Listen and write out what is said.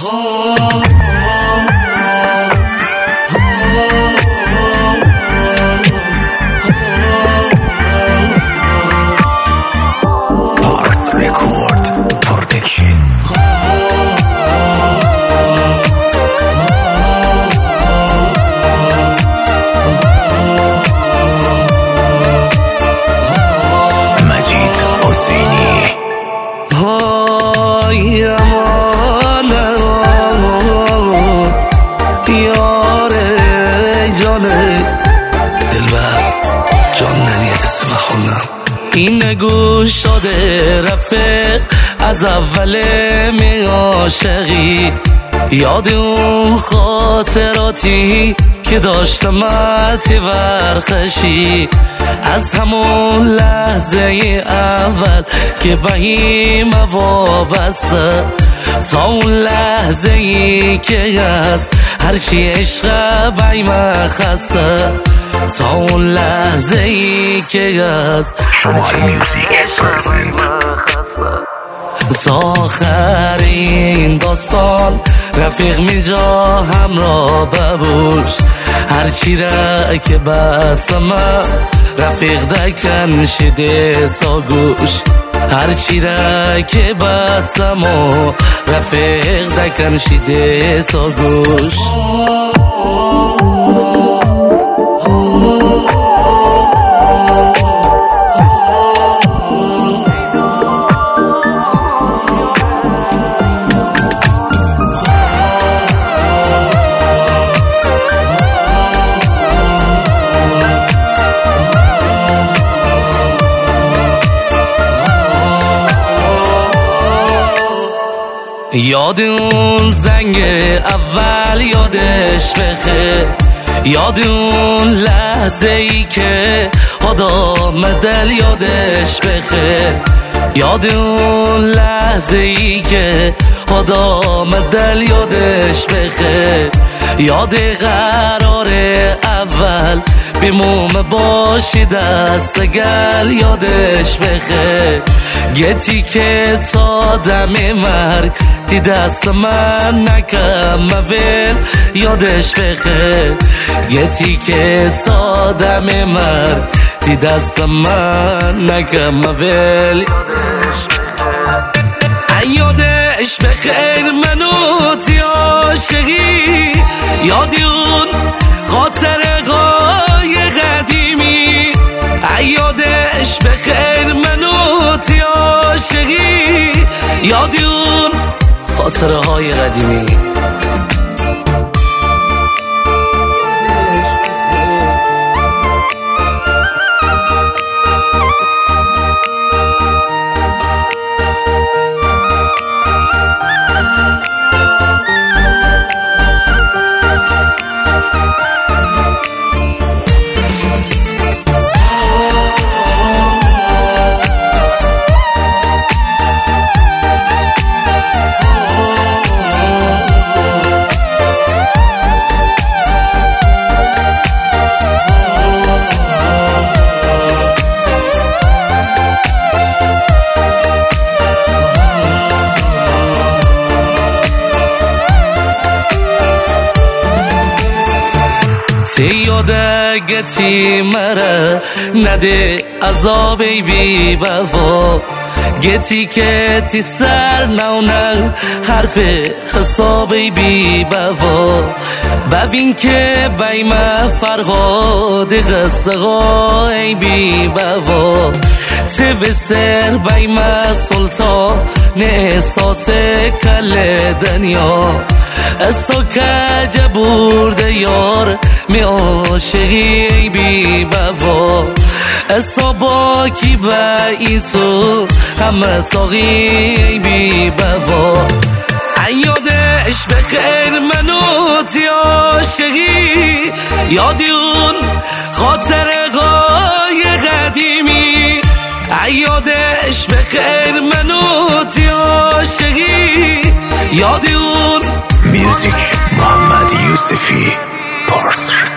پارس رکورد پروتکشن. مجید حسینی. های امان یاره جانه دلبر جان ننید اسم خونم. این گوش شده رفیق از اول می عاشقی، یاد اون خاطراتی که داشتم تی ورخشی، از همون لحظه اول که بهیم وابسته تا اون لحظه ای که از هرچی عشق بیم خسته، تا اون لحظه ای که از شمال میوزیک پرزنت. تا آخرین داستان رفیق میجا همراه ببوش، هرچی را که بسمه رفیق دکن شده تا گوش، هرچی را که بسمه رفیق دکن شده تا گوش. یاد اون زنگ اول یادش بخیر، یاد اون لحظه ای که آدم دل یادش بخیر، یاد اون لحظه ای که آدم دل یادش بخیر، یاد قرار اول بیموم باشی دست گل یادش بخیر، گتی که تا دم مرگ تی دست من نکم مویل یادش بخیر، گتی که تا دم مرگ تی دست من نکم مویل یادش بخیر. منو تی عاشقی، یادی اون خاطر قای قدیمی، یادش بخیر. منو تی عاشقی، یادی اون خاطره های قدیمی. یادگتی مرا نده عذابی بی بفا، گتی که تی سر نونل حرف حسابی بی بفا، ببین که بیم فرقاد قصقای بی بفا، تی بسر بیم سلطان احساس کل دنیا، اسا کج برده یار می عاشقی بی بوا، اسا با کی بایی تو همه تاقی بی بوا. یادش بخیر منو تی عاشقی، یادی اون خاطر قای قدیمی، یادش بخیر منو تی عاشقی، یادی اون میوزیک محمد یوسفی پارس.